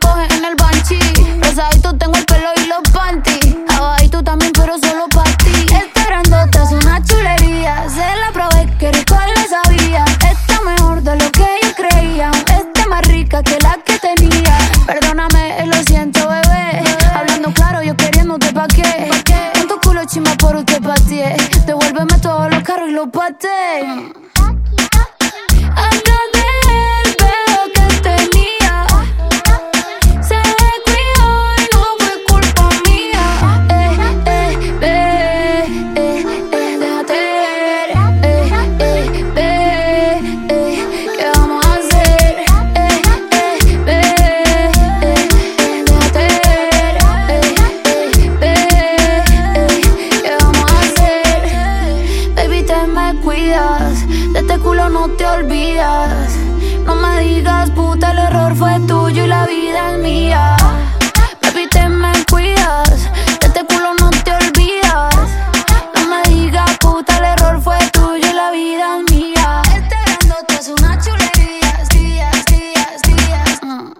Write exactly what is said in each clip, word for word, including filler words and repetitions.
coge en el banchi. Rosadito tengo el pelo y los panties. Abajito también, pero solo pa' ti. Esta grandota es una chulería. Se la probé, que rico le sabía. Está mejor de lo que yo creía. Está más rica que la que tenía. Perdóname, lo siento, bebé. Hablando claro, yo queriéndote pa' qué. Tanto culo chimba por usted pateé. Devuélveme todos los carros y los paté. Antes de él veo que tenía. Se descuidó y no fue culpa mía. Eh, eh, ve, eh, eh, déjate ver. Eh, eh, ve, eh, ¿qué vamos a hacer? Eh, eh, ve, eh, eh, déjate ver. Eh, eh, ve, eh, ¿qué vamos a hacer? Baby, te me cuidas. De este culo no te olvidas. No me digas, puta, el error fue tuyo y la vida es mía. Baby, te me cuidas. De este culo no te olvidas. No me digas, puta, el error fue tuyo y la vida es mía. Este grandote es una chulería. Días, días, días. Mm.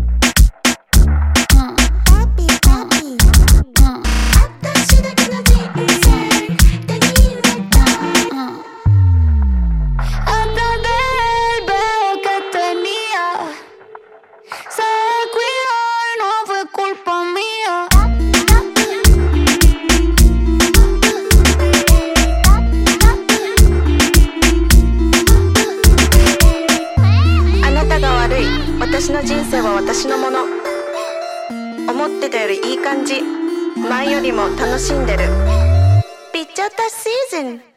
Mm. Papi, papi. Mm. Atashiだけの人生手に入れた。 Antes de él veo que tenía. Se descuidó y no fue culpa mía. あなたが悪い。私の人生は私のもの。思ってたよりいい感じ。前よりも楽しんでる。ピッチャータシーズン。